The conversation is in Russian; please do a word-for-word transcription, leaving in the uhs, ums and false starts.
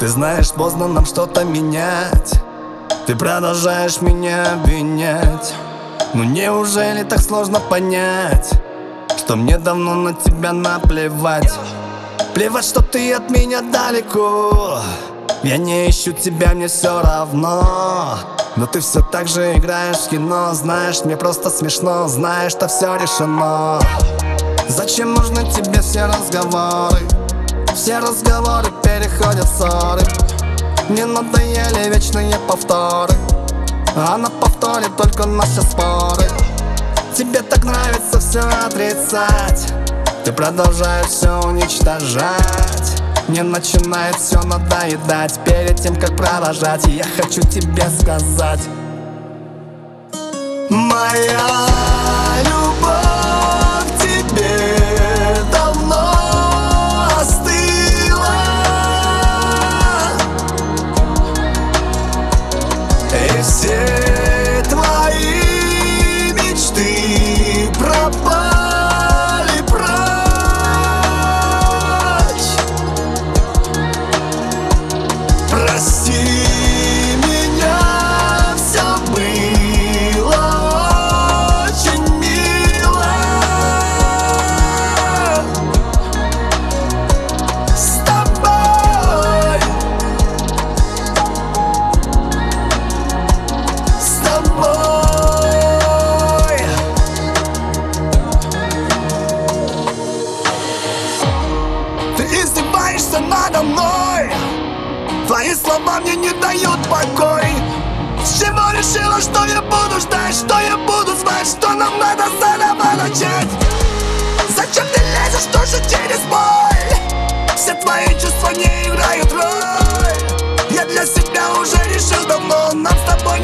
Ты знаешь, поздно нам что-то менять. Ты продолжаешь меня обвинять. Ну неужели так сложно понять, что мне давно на тебя наплевать? Плевать, что ты от меня далеко. Я не ищу тебя, мне все равно. Но ты все так же играешь в кино. Знаешь, мне просто смешно. Знаешь, что все решено. Зачем нужны тебе все разговоры? Все разговоры переходят в ссоры. Мне надоели вечные повторы, а на повторе только наши споры. Тебе так нравится все отрицать. Ты продолжаешь все уничтожать. Мне начинает все надоедать. Перед тем, как продолжать, я хочу тебе сказать: моя любовь к тебе давно остыла, и все твои мечты пропали прочь. Прости меня, все было очень мило с тобой, с тобой. Ты издеваешься надо мной. Твои слова мне не дают покой. С чего решила, что я буду ждать, что я буду знать, что нам надо заново начать? Зачем ты лезешь тоже через боль? Все твои чувства не играют роль. Я для себя уже решил давно, нам с тобой